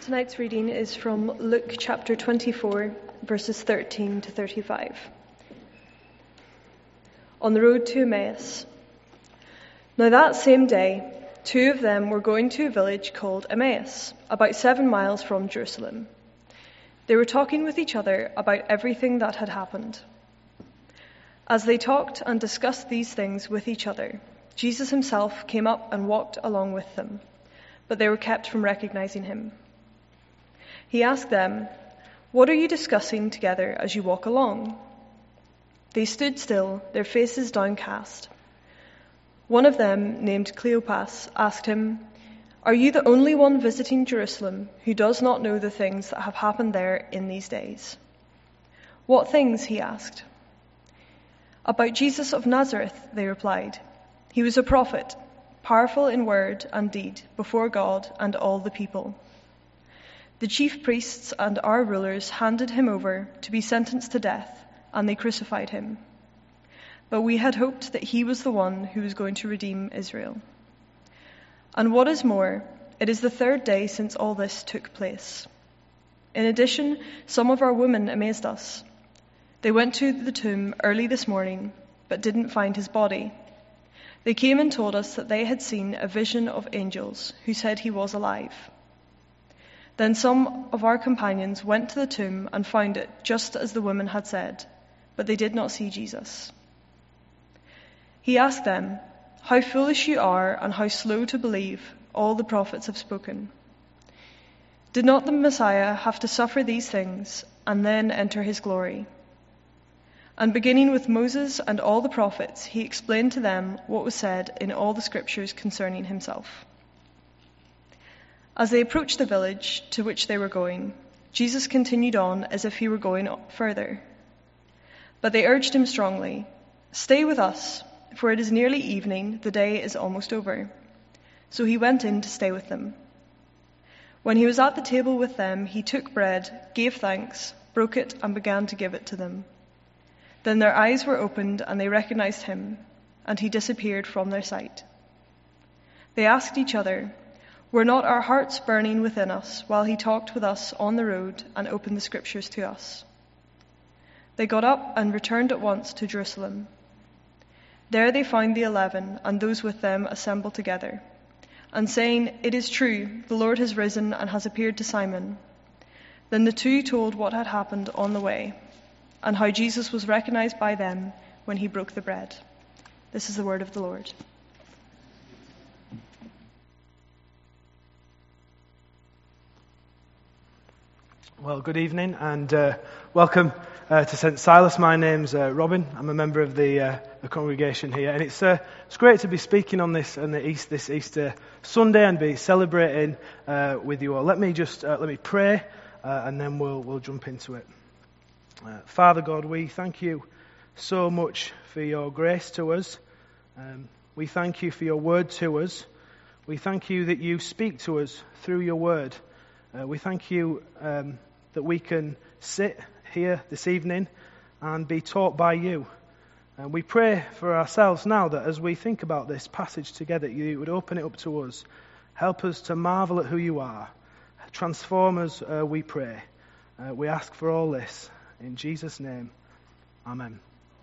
Tonight's reading is from Luke chapter 24, verses 13 to 35. On the road to Emmaus. Now that same day, two of them were going to a village called Emmaus, about 7 miles from Jerusalem. They were talking with each other about everything that had happened. As they talked and discussed these things with each other, Jesus himself came up and walked along with them, but they were kept from recognizing him. He asked them, "What are you discussing together as you walk along?" They stood still, their faces downcast. One of them, named Cleopas, asked him, "Are you the only one visiting Jerusalem who does not know the things that have happened there in these days?" "What things?" he asked. "About Jesus of Nazareth," they replied. "He was a prophet, powerful in word and deed before God and all the people. The chief priests and our rulers handed him over to be sentenced to death, and they crucified him. But we had hoped that he was the one who was going to redeem Israel. And what is more, it is the 3rd day since all this took place. In addition, some of our women amazed us. They went to the tomb early this morning, but didn't find his body. They came and told us that they had seen a vision of angels who said he was alive. Then some of our companions went to the tomb and found it just as the women had said, but they did not see Jesus." He asked them, "How foolish you are and how slow to believe all the prophets have spoken. Did not the Messiah have to suffer these things and then enter his glory?" And beginning with Moses and all the prophets, he explained to them what was said in all the scriptures concerning himself. As they approached the village to which they were going, Jesus continued on as if he were going further. But they urged him strongly, "Stay with us, for it is nearly evening, the day is almost over." So he went in to stay with them. When he was at the table with them, he took bread, gave thanks, broke it, and began to give it to them. Then their eyes were opened and they recognized him, and he disappeared from their sight. They asked each other, "Were not our hearts burning within us while he talked with us on the road and opened the scriptures to us?" They got up and returned at once to Jerusalem. There they found the 11 and those with them assembled together, and saying, "It is true, the Lord has risen and has appeared to Simon." Then the two told what had happened on the way, and how Jesus was recognized by them when he broke the bread. This is the word of the Lord. Well, good evening and welcome to St. Silas. My name's Robin. I'm a member of the congregation here, and it's great to be speaking on this Easter Sunday and be celebrating with you all. Let me pray, and then we'll jump into it. Father God, we thank you so much for your grace to us. We thank you for your word to us. We thank you that you speak to us through your word. We thank you that we can sit here this evening and be taught by you. And we pray for ourselves now that as we think about this passage together, you would open it up to us. Help us to marvel at who you are. Transform us, we pray. We ask for all this in Jesus' name. Amen.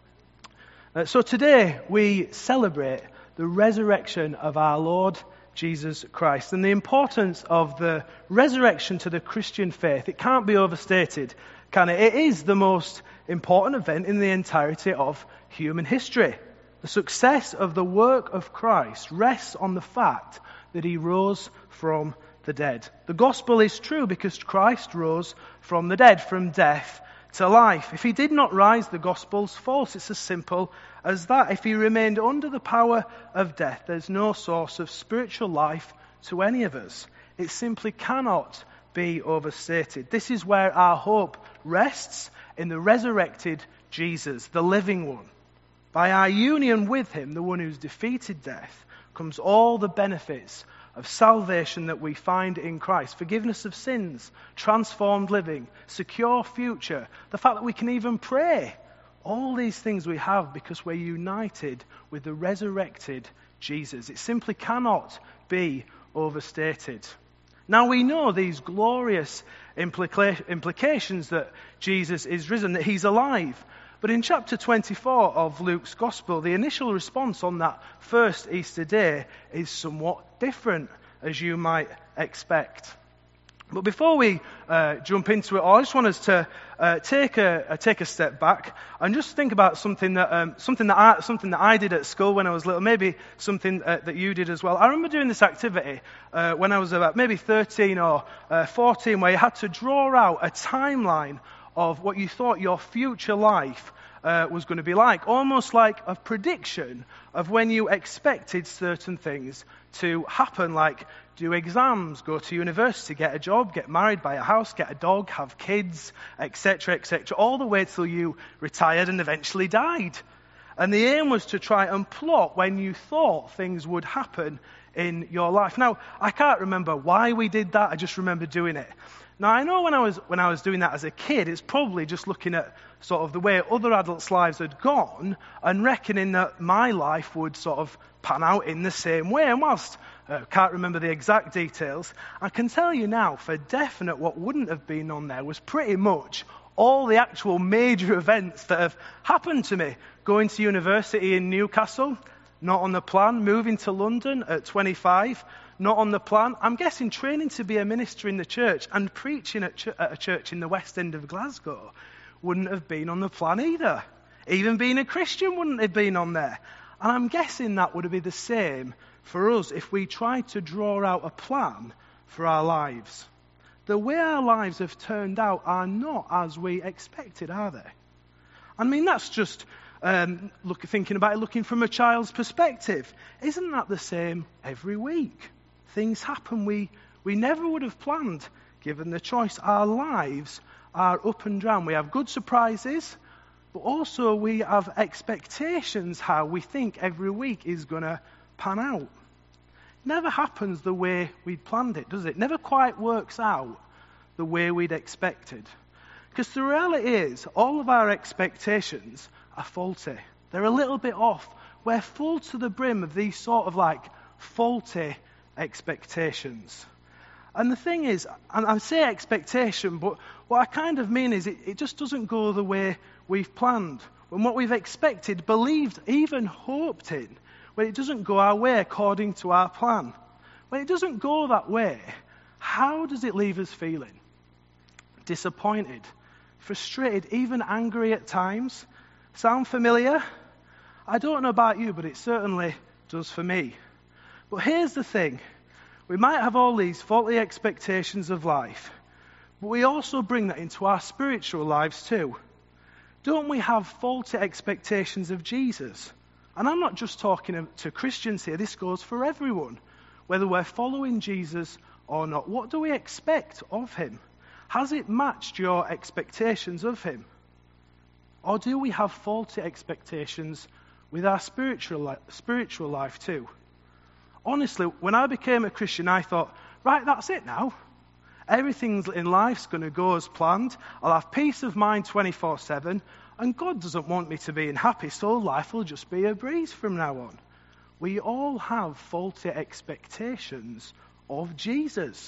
So today we celebrate the resurrection of our Lord Jesus Christ. And the importance of the resurrection to the Christian faith, it can't be overstated, can it? It is the most important event in the entirety of human history. The success of the work of Christ rests on the fact that he rose from the dead. The gospel is true because Christ rose from the dead, from death to life. If he did not rise, the gospel's false. It's as simple as that. If he remained under the power of death, there's no source of spiritual life to any of us. It simply cannot be overstated. This is where our hope rests, in the resurrected Jesus, the living one. By our union with him, the one who's defeated death, comes all the benefits of salvation that we find in Christ. Forgiveness of sins, transformed living, secure future, the fact that we can even pray. All these things we have because we're united with the resurrected Jesus. It simply cannot be overstated. Now we know these glorious implications that Jesus is risen, that he's alive. But in chapter 24 of Luke's Gospel, the initial response on that first Easter day is somewhat different, as you might expect. But before we jump into it all, I just want us to take a step back and just think about something that I did at school when I was little. Maybe something that you did as well. I remember doing this activity when I was about maybe 13 or 14, where you had to draw out a timeline of what you thought your future life was going to be like, almost like a prediction of when you expected certain things to happen, like do exams, go to university, get a job, get married, buy a house, get a dog, have kids, etc., all the way till you retired and eventually died. And the aim was to try and plot when you thought things would happen in your life. Now, I can't remember why we did that, I just remember doing it. Now, I know when I was doing that as a kid, it's probably just looking at sort of the way other adults' lives had gone and reckoning that my life would sort of pan out in the same way. And whilst I can't remember the exact details, I can tell you now for definite what wouldn't have been on there was pretty much all the actual major events that have happened to me. Going to university in Newcastle, not on the plan. Moving to London at 25, not on the plan. I'm guessing training to be a minister in the church and preaching at a church in the West End of Glasgow wouldn't have been on the plan either. Even being a Christian wouldn't have been on there. And I'm guessing that would have been the same for us if we tried to draw out a plan for our lives. The way our lives have turned out are not as we expected, are they? I mean, that's just thinking about it, looking from a child's perspective. Isn't that the same every week? Things happen we never would have planned, given the choice. Our lives are up and down. We have good surprises, but also we have expectations how we think every week is going to pan out. Never happens the way we'd planned it, does it? Never quite works out the way we'd expected. Because the reality is, all of our expectations are faulty. They're a little bit off. We're full to the brim of these sort of like faulty expectations. And the thing is, and I say expectation, but what I kind of mean is it just doesn't go the way we've planned. When what we've expected, believed, even hoped in, when it doesn't go our way according to our plan. When it doesn't go that way, how does it leave us feeling? Disappointed, frustrated, even angry at times. Sound familiar? I don't know about you, but it certainly does for me. But here's the thing. We might have all these faulty expectations of life, but we also bring that into our spiritual lives too. Don't we have faulty expectations of Jesus? And I'm not just talking to Christians here. This goes for everyone, whether we're following Jesus or not. What do we expect of him? Has it matched your expectations of him? Or do we have faulty expectations with our spiritual life too? Honestly, when I became a Christian, I thought, right, that's it now. Everything in life's going to go as planned. I'll have peace of mind 24/7. And God doesn't want me to be unhappy, so life will just be a breeze from now on. We all have faulty expectations of Jesus.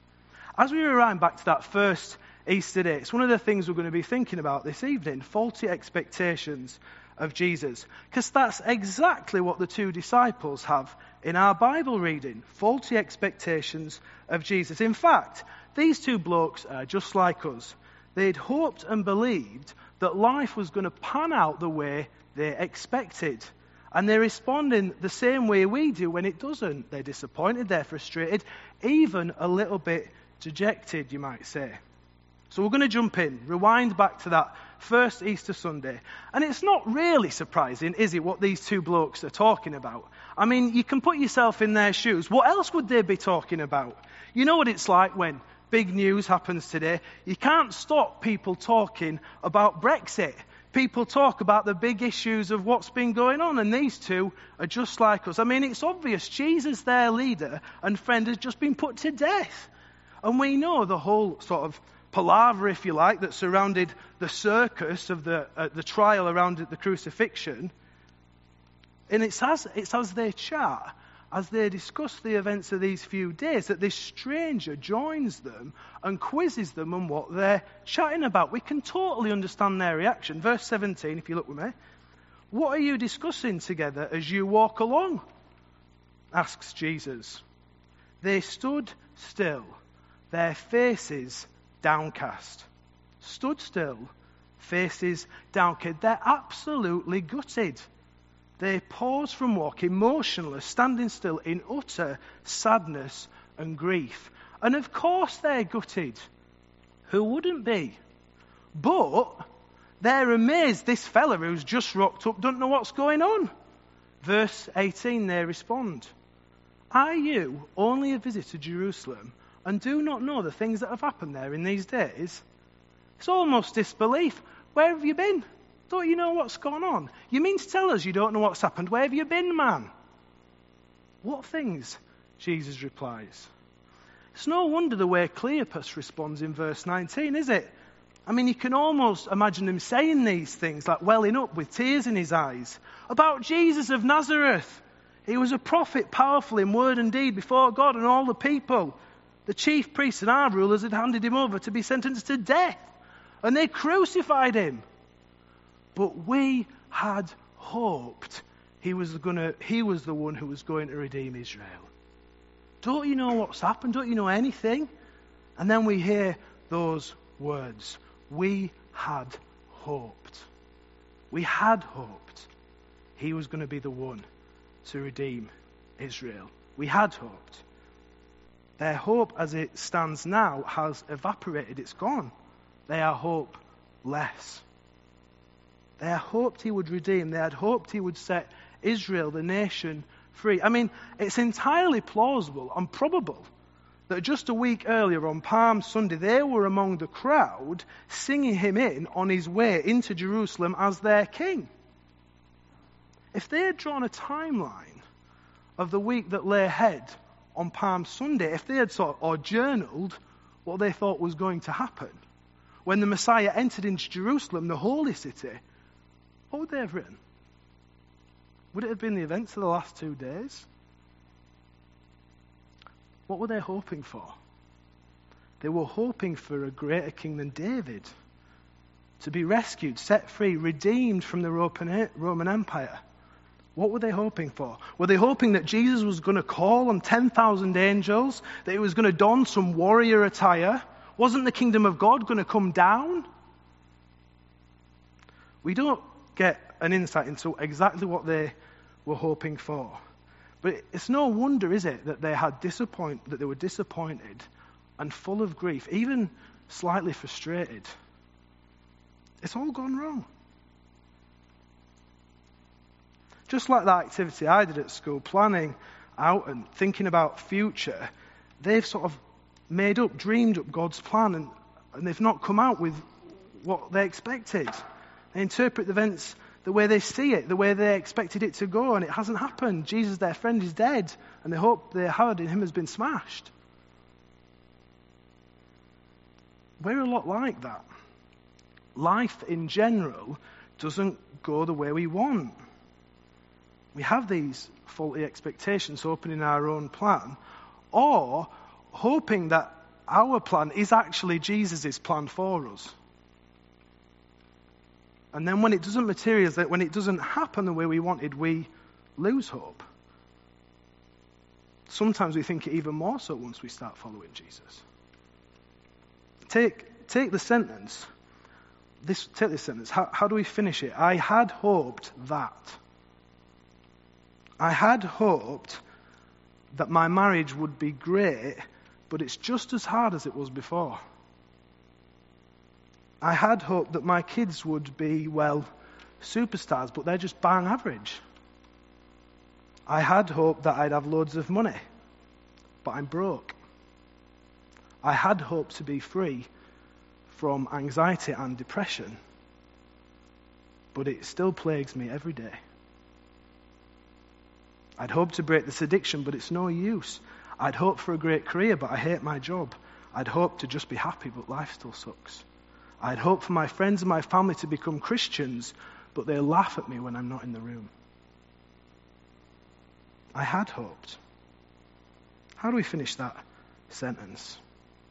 As we rewind back to that first Easter day, it's one of the things we're going to be thinking about this evening, faulty expectations of Jesus. Because that's exactly what the two disciples have in our Bible reading, faulty expectations of Jesus. In fact, these two blokes are just like us. They'd hoped and believed that life was going to pan out the way they expected. And they respond in the same way we do when it doesn't. They're disappointed, they're frustrated, even a little bit dejected, you might say. So we're going to jump in, rewind back to that first Easter Sunday. And it's not really surprising, is it, what these two blokes are talking about? I mean, you can put yourself in their shoes. What else would they be talking about? You know what it's like when big news happens today. You can't stop people talking about Brexit. People talk about the big issues of what's been going on, and these two are just like us. I mean, it's obvious Jesus, their leader and friend, has just been put to death. And we know the whole sort of palaver, if you like, that surrounded the circus of the trial around the crucifixion. And it's as they chat as they discuss the events of these few days, that this stranger joins them and quizzes them on what they're chatting about. We can totally understand their reaction. Verse 17, if you look with me. What are you discussing together as you walk along? Asks Jesus. They stood still, their faces downcast. Stood still, faces downcast. They're absolutely gutted. They pause from walking, motionless, standing still in utter sadness and grief. And of course they're gutted. Who wouldn't be? But they're amazed this fella who's just rocked up doesn't know what's going on. Verse 18, they respond. Are you only a visitor to Jerusalem and do not know the things that have happened there in these days? It's almost disbelief. Where have you been? Don't you know what's gone on? You mean to tell us you don't know what's happened? Where have you been, man? What things? Jesus replies. It's no wonder the way Cleopas responds in verse 19, is it? I mean, you can almost imagine him saying these things, like welling up with tears in his eyes. About Jesus of Nazareth. He was a prophet, powerful in word and deed before God and all the people. The chief priests and our rulers had handed him over to be sentenced to death. And they crucified him. But we had hoped he was the one who was going to redeem Israel. Don't you know what's happened? Don't you know anything? And then we hear those words. We had hoped. We had hoped he was going to be the one to redeem Israel. We had hoped. Their hope as it stands now has evaporated. It's gone. They are hopeless. They had hoped he would redeem. They had hoped he would set Israel, the nation, free. I mean, it's entirely plausible and probable that just a week earlier on Palm Sunday, they were among the crowd singing him in on his way into Jerusalem as their king. If they had drawn a timeline of the week that lay ahead on Palm Sunday, if they had journaled what they thought was going to happen, when the Messiah entered into Jerusalem, the holy city, what would they have written? Would it have been the events of the last 2 days? What were they hoping for? They were hoping for a greater king than David, to be rescued, set free, redeemed from the Roman Empire. What were they hoping for? Were they hoping that Jesus was going to call on 10,000 angels, that he was going to don some warrior attire? Wasn't the kingdom of God going to come down? We don't get an insight into exactly what they were hoping for. But it's no wonder, is it, that they were disappointed and full of grief, even slightly frustrated. It's all gone wrong. Just like that activity I did at school, planning out and thinking about future, they've sort of dreamed up God's plan, and they've not come out with what they expected. They interpret the events the way they see it, the way they expected it to go, and it hasn't happened. Jesus, their friend, is dead, and the hope they had in him has been smashed. We're a lot like that. Life in general doesn't go the way we want. We have these faulty expectations, hoping in our own plan, or hoping that our plan is actually Jesus' plan for us. And then when it doesn't materialize, when it doesn't happen the way we wanted, we lose hope. Sometimes we think it even more so once we start following Jesus. Take the sentence. Take this sentence. How do we finish it? I had hoped that. I had hoped that my marriage would be great, but it's just as hard as it was before. I had hoped that my kids would be, superstars, but they're just bang average. I had hoped that I'd have loads of money, but I'm broke. I had hoped to be free from anxiety and depression, but it still plagues me every day. I'd hoped to break this addiction, but it's no use. I'd hoped for a great career, but I hate my job. I'd hoped to just be happy, but life still sucks. I'd hoped for my friends and my family to become Christians, but they laugh at me when I'm not in the room. I had hoped. How do we finish that sentence?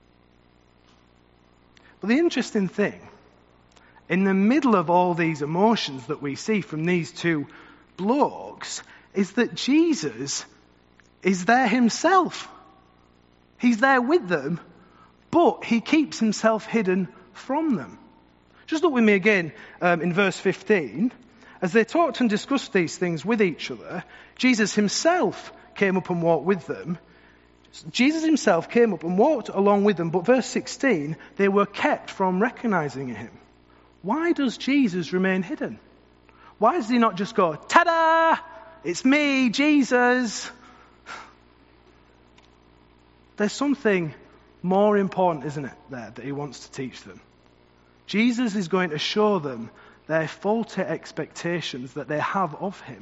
But the interesting thing, in the middle of all these emotions that we see from these two blokes, is that Jesus is there himself. He's there with them, but he keeps himself hidden from them. Just look with me again in verse 15. As they talked and discussed these things with each other, Jesus himself came up and walked with them. Jesus himself came up and walked along with them, but verse 16, they were kept from recognizing him. Why does Jesus remain hidden? Why does he not just go, ta-da! It's me, Jesus! There's something more important, isn't it, there, that he wants to teach them. Jesus is going to show them their faulty expectations that they have of him.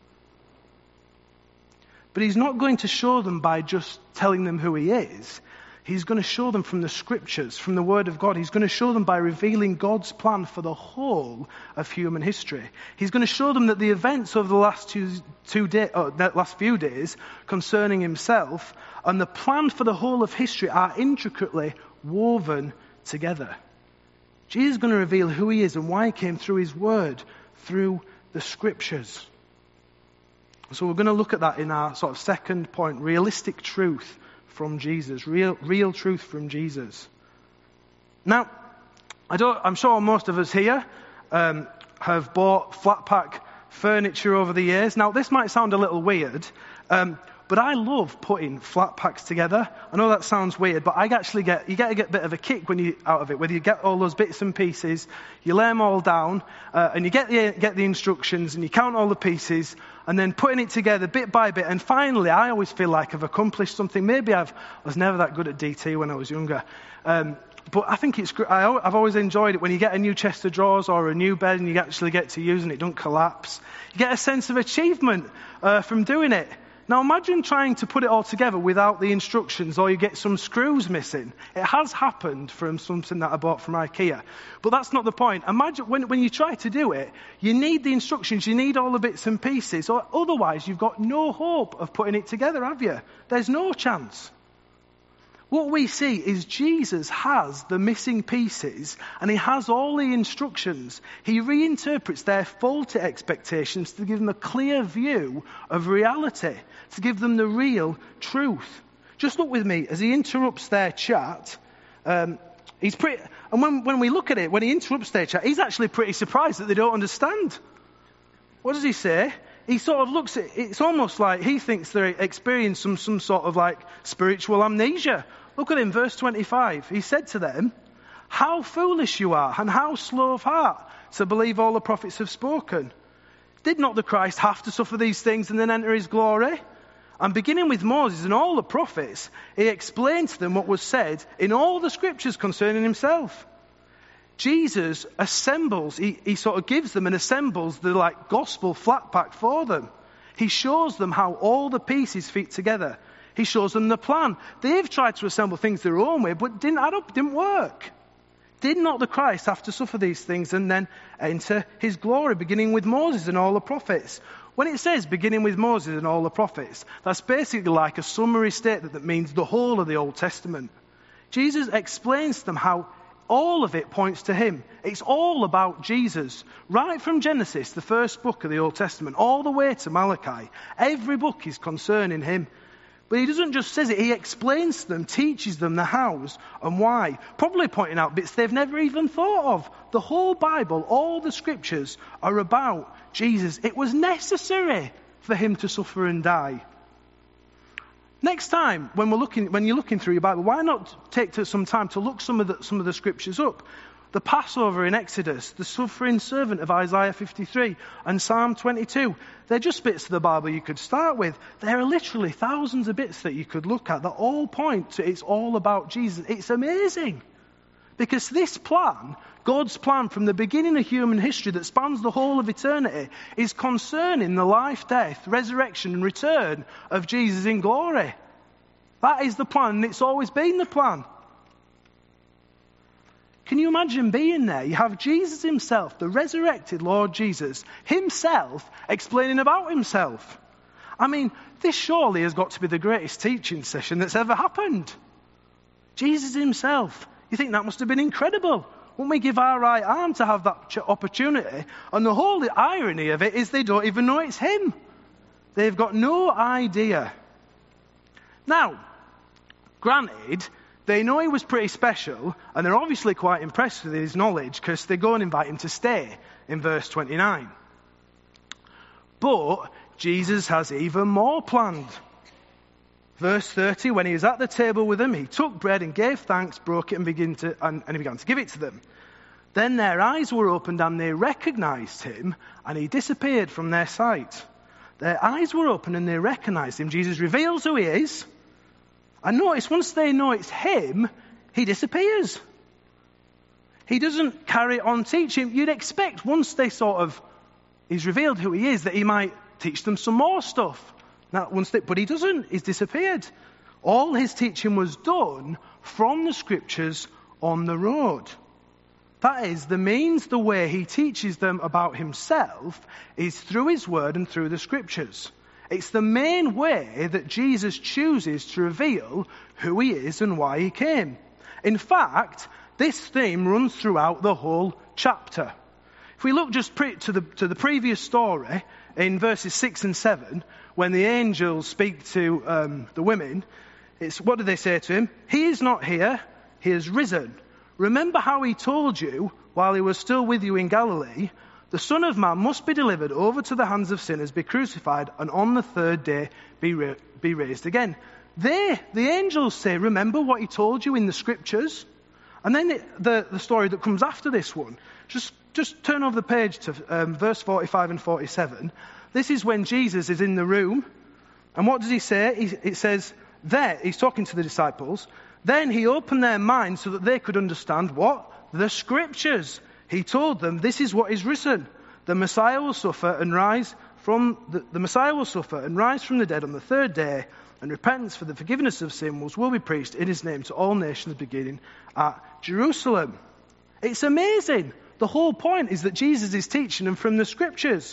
But he's not going to show them by just telling them who he is. He's going to show them from the scriptures, from the word of God. He's going to show them by revealing God's plan for the whole of human history. He's going to show them that the events of the last few days concerning himself and the plan for the whole of history are intricately woven together. Jesus is going to reveal who he is and why he came through his word, through the scriptures. So we're going to look at that in our sort of second point, realistic truth from Jesus, real truth from Jesus. Now, I'm sure most of us here have bought flat pack furniture over the years. Now, this might sound a little weird, but I love putting flat packs together. I know that sounds weird, but you get a bit of a kick out of it. Whether you get all those bits and pieces, you lay them all down, and you get the instructions, and you count all the pieces, and then putting it together bit by bit. And finally, I always feel like I've accomplished something. Maybe I was never that good at DT when I was younger. But I think it's great. I've always enjoyed it when you get a new chest of drawers or a new bed and you actually get to use it and it don't collapse. You get a sense of achievement from doing it. Now imagine trying to put it all together without the instructions, or you get some screws missing. It has happened from something that I bought from IKEA. But that's not the point. Imagine when you try to do it, you need the instructions, you need all the bits and pieces, or otherwise you've got no hope of putting it together, have you? There's no chance. What we see is Jesus has the missing pieces and he has all the instructions. He reinterprets their faulty expectations to give them a clear view of reality, to give them the real truth. Just look with me as he interrupts their chat. When we look at it, when he interrupts their chat, he's actually pretty surprised that they don't understand. What does he say? He sort of looks at it's almost like he thinks they're experiencing some sort of like spiritual amnesia. Look at him, verse 25. He said to them, "How foolish you are, and how slow of heart to believe all the prophets have spoken. Did not the Christ have to suffer these things and then enter his glory?" And beginning with Moses and all the prophets, he explained to them what was said in all the scriptures concerning himself. Jesus assembles, he sort of gives them and assembles the gospel flat pack for them. He shows them how all the pieces fit together. He shows them the plan. They've tried to assemble things their own way, but didn't add up, didn't work. Did not the Christ have to suffer these things and then enter his glory, beginning with Moses and all the prophets? When it says beginning with Moses and all the prophets, that's basically like a summary statement that means the whole of the Old Testament. Jesus explains to them how all of it points to him. It's all about Jesus. Right from Genesis, the first book of the Old Testament, all the way to Malachi, every book is concerning him. But he doesn't just say it, he explains to them, teaches them the hows and why, probably pointing out bits they've never even thought of. The whole Bible, all the scriptures are about Jesus. It was necessary for him to suffer and die. Next time, when you're looking through your Bible, why not take some time to look some of the scriptures up? The Passover in Exodus, the suffering servant of Isaiah 53 and Psalm 22. They're just bits of the Bible you could start with. There are literally thousands of bits that you could look at that all point to it's all about Jesus. It's amazing. Because this plan, God's plan from the beginning of human history that spans the whole of eternity, is concerning the life, death, resurrection and return of Jesus in glory. That is the plan, and it's always been the plan. Can you imagine being there? You have Jesus himself, the resurrected Lord Jesus, himself explaining about himself. I mean, this surely has got to be the greatest teaching session that's ever happened. Jesus himself. You think that must have been incredible. Wouldn't we give our right arm to have that opportunity? And the whole irony of it is they don't even know it's him. They've got no idea. Now, granted, they know he was pretty special, and they're obviously quite impressed with his knowledge because they go and invite him to stay in verse 29. But Jesus has even more planned. Verse 30, when he was at the table with them, he took bread and gave thanks, broke it, and he began to give it to them. Then their eyes were opened and they recognized him, and he disappeared from their sight. Their eyes were opened and they recognized him. Jesus reveals who he is. And notice, once they know it's him, he disappears. He doesn't carry on teaching. You'd expect once he's revealed who he is, that he might teach them some more stuff. But he doesn't. He's disappeared. All his teaching was done from the scriptures on the road. That is, the way he teaches them about himself is through his word and through the scriptures. It's the main way that Jesus chooses to reveal who he is and why he came. In fact, this theme runs throughout the whole chapter. If we look just to the previous story, in verses 6 and 7, when the angels speak to the women, what do they say to him? He is not here, he has risen. Remember how he told you while he was still with you in Galilee, the Son of Man must be delivered over to the hands of sinners, be crucified, and on the third day be raised again. The angels say, remember what he told you in the scriptures? And then the story that comes after this one, just turn over the page to verse 45 and 47. This is when Jesus is in the room. And what does he say? It says, there, he's talking to the disciples. Then he opened their minds so that they could understand what? The scriptures. He told them, this is what is written. The Messiah will suffer and rise from the dead on the third day, and repentance for the forgiveness of sins will be preached in his name to all nations beginning at Jerusalem. It's amazing. The whole point is that Jesus is teaching them from the scriptures.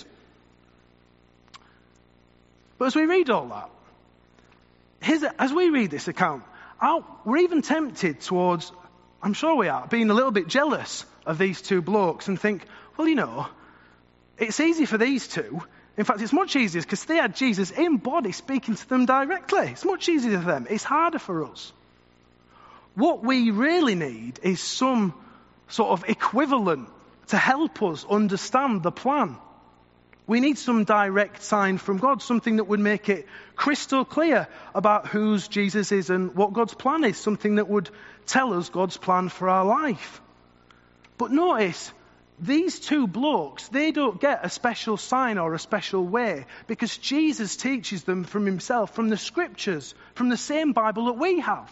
But as we read all that, as we read this account, we're even tempted towards, I'm sure we are, being a little bit jealous of these two blokes and think, well, it's easy for these two. In fact, it's much easier because they had Jesus in body speaking to them directly. It's much easier for them. It's harder for us. What we really need is some sort of equivalent to help us understand the plan. We need some direct sign from God, something that would make it crystal clear about whose Jesus is and what God's plan is, something that would tell us God's plan for our life. But notice, these two blokes, they don't get a special sign or a special way because Jesus teaches them from himself, from the scriptures, from the same Bible that we have.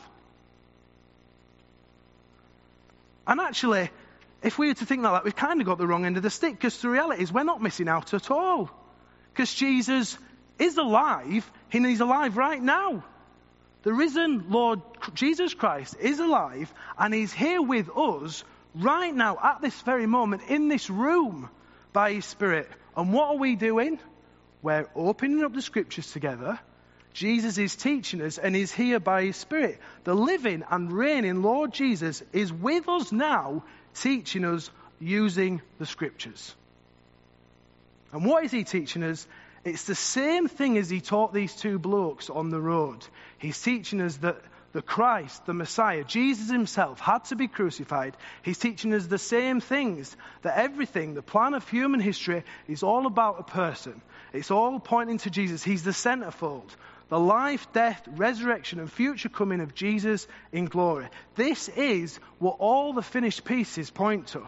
And actually, if we were to think like that, we've kind of got the wrong end of the stick, because the reality is we're not missing out at all. Because Jesus is alive, and he's alive right now. The risen Lord Jesus Christ is alive, and he's here with us right now, at this very moment, in this room, by his Spirit. And what are we doing? We're opening up the scriptures together. Jesus is teaching us, and he's here by his Spirit. The living and reigning Lord Jesus is with us now, teaching us using the scriptures. And what is he teaching us? It's the same thing as he taught these two blokes on the road. He's teaching us that the Christ, the Messiah, Jesus himself had to be crucified. He's teaching us the same things, that everything, the plan of human history, is all about a person. It's all pointing to Jesus. He's the centerfold. The life, death, resurrection, and future coming of Jesus in glory. This is what all the finished pieces point to.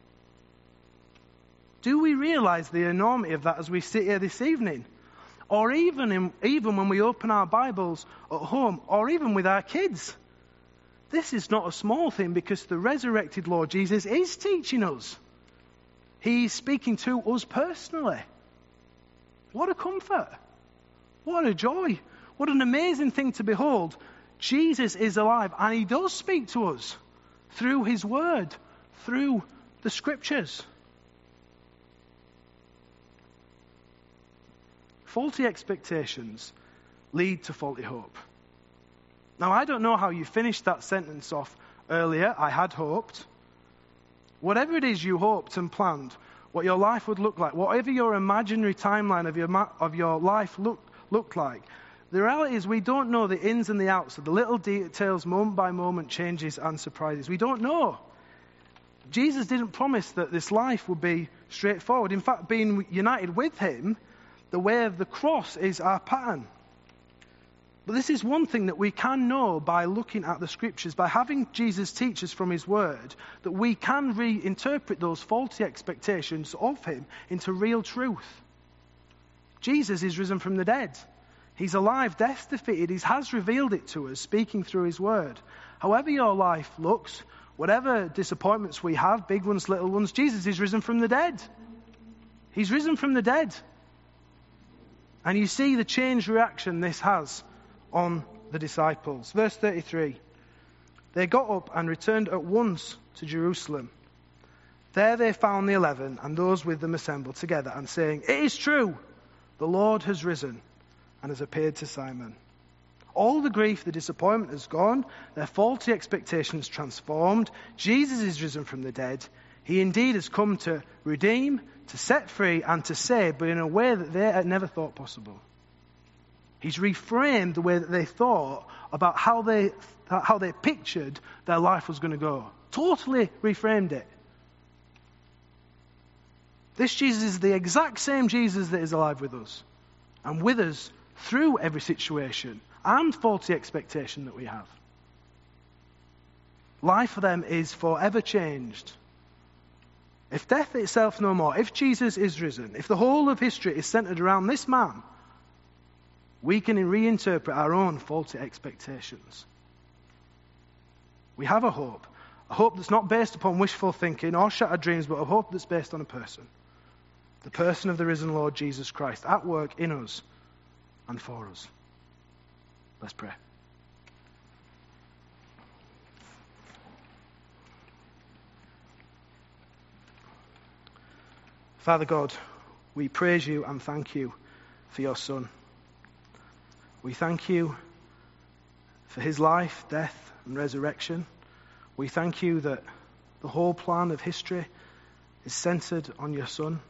Do we realize the enormity of that as we sit here this evening? Or even when we open our Bibles at home, or even with our kids? This is not a small thing, because the resurrected Lord Jesus is teaching us. He's speaking to us personally. What a comfort. What a joy. What an amazing thing to behold. Jesus is alive, and he does speak to us through his word, through the scriptures. Faulty expectations lead to faulty hope. Now, I don't know how you finished that sentence off earlier. I had hoped. Whatever it is you hoped and planned, what your life would look like, whatever your imaginary timeline of your life looked like, the reality is we don't know the ins and the outs of the little details, moment by moment changes and surprises. We don't know. Jesus didn't promise that this life would be straightforward. In fact, being united with him, the way of the cross is our pattern. But this is one thing that we can know by looking at the scriptures, by having Jesus teach us from his word, that we can reinterpret those faulty expectations of him into real truth. Jesus is risen from the dead. He's alive, death defeated. He has revealed it to us, speaking through his word. However your life looks, whatever disappointments we have, big ones, little ones, Jesus is risen from the dead. He's risen from the dead. And you see the changed reaction this has on the disciples. Verse 33. They got up and returned at once to Jerusalem. There they found the 11 and those with them assembled together and saying, "It is true, the Lord has risen and has appeared to Simon." All the grief, the disappointment has gone. Their faulty expectations transformed. Jesus is risen from the dead. He indeed has come to redeem, to set free, and to save, but in a way that they had never thought possible. He's reframed the way that they thought about how they pictured their life was going to go. Totally reframed it. This Jesus is the exact same Jesus that is alive with us and with us through every situation and faulty expectation that we have. Life for them is forever changed. If death itself no more, if Jesus is risen, if the whole of history is centered around this man, we can reinterpret our own faulty expectations. We have a hope that's not based upon wishful thinking or shattered dreams, but a hope that's based on a person. The person of the risen Lord Jesus Christ at work in us and for us. Let's pray. Father God, we praise you and thank you for your Son. We thank you for his life, death, and resurrection. We thank you that the whole plan of history is centered on your Son.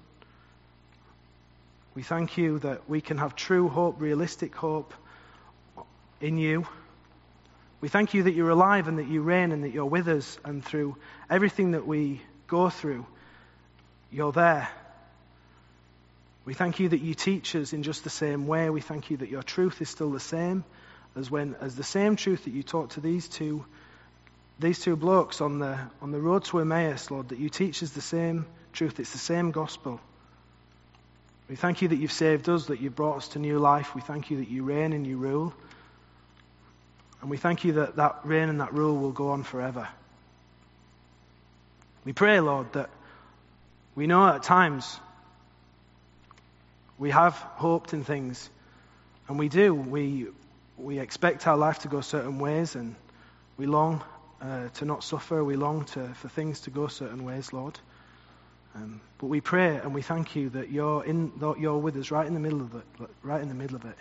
We thank you that we can have true hope, realistic hope in you. We thank you that you're alive and that you reign and that you're with us, and through everything that we go through, you're there. We thank you that you teach us in just the same way. We thank you that your truth is still the same as the same truth that you taught to these two blokes on the road to Emmaus, Lord, that you teach us the same truth. It's the same gospel. We thank you that you've saved us, that you've brought us to new life. We thank you that you reign and you rule. And we thank you that that reign and that rule will go on forever. We pray, Lord, that we know at times we have hoped in things, and we do. We expect our life to go certain ways, and we long to not suffer. We long for things to go certain ways, Lord. But we pray and we thank you that you're with us right in the middle of it.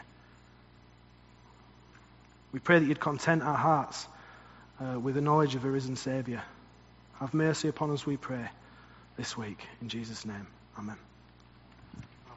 We pray that you'd content our hearts with the knowledge of a risen Saviour. Have mercy upon us, we pray, this week. In Jesus' name, amen.